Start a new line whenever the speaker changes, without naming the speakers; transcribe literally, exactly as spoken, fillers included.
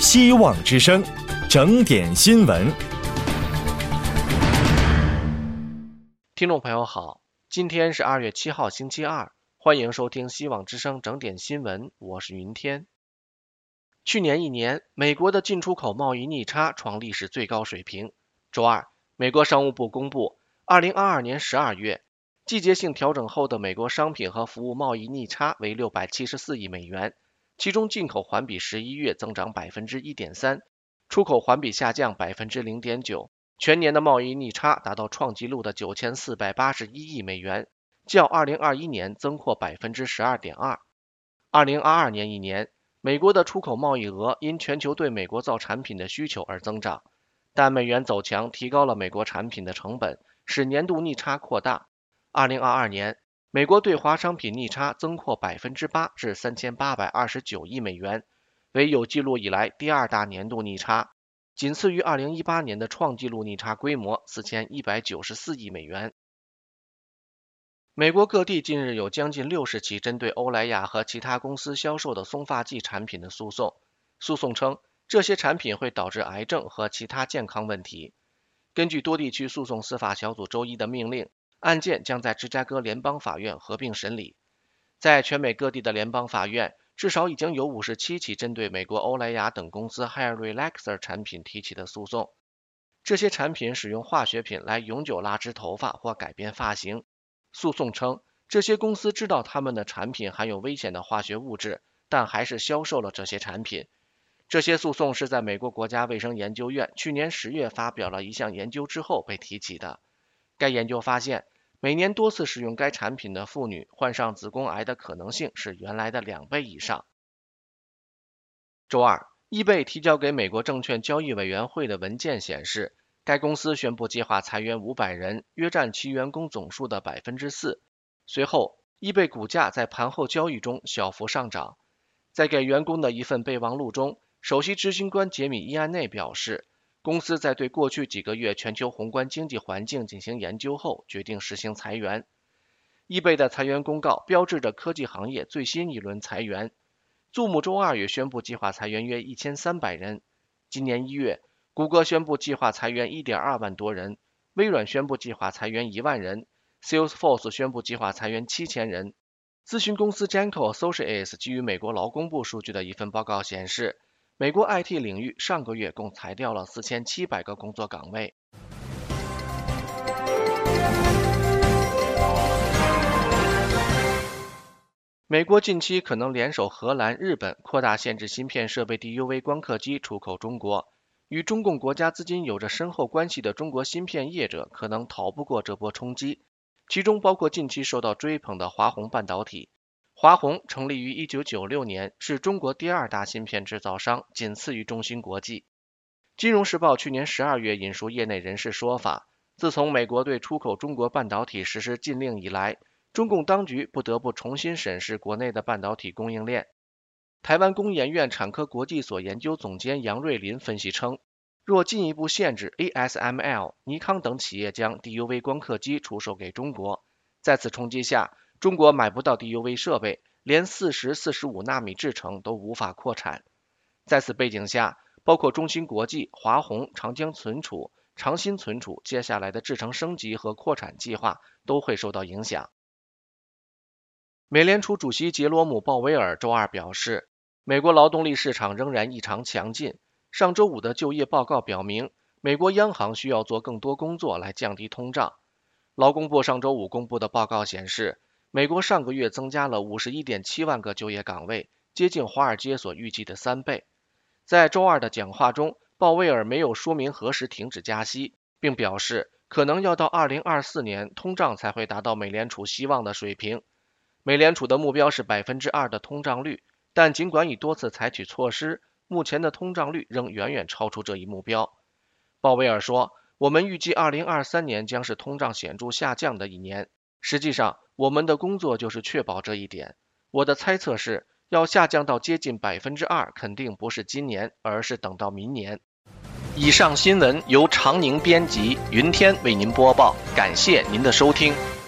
希望之声，整点新闻。
听众朋友好，今天是二月七号星期二，欢迎收听希望之声整点新闻，我是云天。去年一年，美国的进出口贸易逆差创历史最高水平。周二，美国商务部公布二零二二年十二月季节性调整后的美国商品和服务贸易逆差为六百七十四亿美元，其中进口环比十一月增长 百分之一点三， 出口环比下降 百分之零点九， 全年的贸易逆差达到创纪录的九千四百八十一亿美元，较二零二一年增扩 百分之十二点二。 二零二二年一年，美国的出口贸易额因全球对美国造产品的需求而增长，但美元走强提高了美国产品的成本，使年度逆差扩大。二零二二年，美国对华商品逆差增扩 百分之八 至三千八百二十九亿美元，为有记录以来第二大年度逆差，仅次于二零一八年的创纪录逆差规模四千一百九十四亿美元。美国各地近日有将近六十起针对欧莱雅和其他公司销售的松发剂产品的诉讼，诉讼称这些产品会导致癌症和其他健康问题。根据多地区诉讼司法小组周一的命令，案件将在芝加哥联邦法院合并审理。在全美各地的联邦法院，至少已经有五十七起针对美国欧莱雅等公司 Hair Relaxer 产品提起的诉讼。这些产品使用化学品来永久拉直头发或改变发型。诉讼称，这些公司知道他们的产品含有危险的化学物质，但还是销售了这些产品。这些诉讼是在美国国家卫生研究院去年十月发表了一项研究之后被提起的。该研究发现，每年多次使用该产品的妇女患上子宫癌的可能性是原来的两倍以上。周二，eBay提交给美国证券交易委员会的文件显示，该公司宣布计划裁员五百人，约占其员工总数的 百分之四。 随后 eBay 股价在盘后交易中小幅上涨。在给员工的一份备忘录中，首席执行官杰米·伊安内表示，公司在对过去几个月全球宏观经济环境进行研究后，决定实行裁员。eBay 的裁员公告标志着科技行业最新一轮裁员。Zoom 周二也宣布计划裁员约一千三百人。今年一月，谷歌宣布计划裁员 一点二万多人，微软宣布计划裁员一万人， Salesforce 宣布计划裁员七千人。咨询公司 Janko Associates 基于美国劳工部数据的一份报告显示，美国 I T 领域上个月共裁掉了四千七百个工作岗位。美国近期可能联手荷兰、日本扩大限制芯片设备 D U V 光刻机出口中国。与中共国家资金有着深厚关系的中国芯片业者可能逃不过这波冲击，其中包括近期受到追捧的华虹半导体。华虹成立于一九九六年，是中国第二大芯片制造商，仅次于中芯国际。金融时报去年十二月引述业内人士说法，自从美国对出口中国半导体实施禁令以来，中共当局不得不重新审视国内的半导体供应链。台湾工研院产科国际所研究总监杨瑞林分析称，若进一步限制 A S M L、尼康等企业将 D U V 光刻机出售给中国，在此冲击下，中国买不到 D U V 设备，连四十、四十五纳米制程都无法扩产。在此背景下，包括中芯国际、华虹、长江存储、长鑫存储接下来的制程升级和扩产计划都会受到影响。美联储主席杰罗姆·鲍威尔周二表示，美国劳动力市场仍然异常强劲。上周五的就业报告表明，美国央行需要做更多工作来降低通胀。劳工部上周五公布的报告显示，美国上个月增加了 五十一点七万个就业岗位，接近华尔街所预计的三倍。在周二的讲话中，鲍威尔没有说明何时停止加息，并表示可能要到二零二四年通胀才会达到美联储希望的水平。美联储的目标是 百分之二 的通胀率，但尽管已多次采取措施，目前的通胀率仍远远超出这一目标。鲍威尔说，我们预计二零二三年将是通胀显著下降的一年，实际上我们的工作就是确保这一点。我的猜测是，要下降到接近 百分之二 肯定不是今年，而是等到明年。以上新闻由常宁编辑，云天为您播报，感谢您的收听。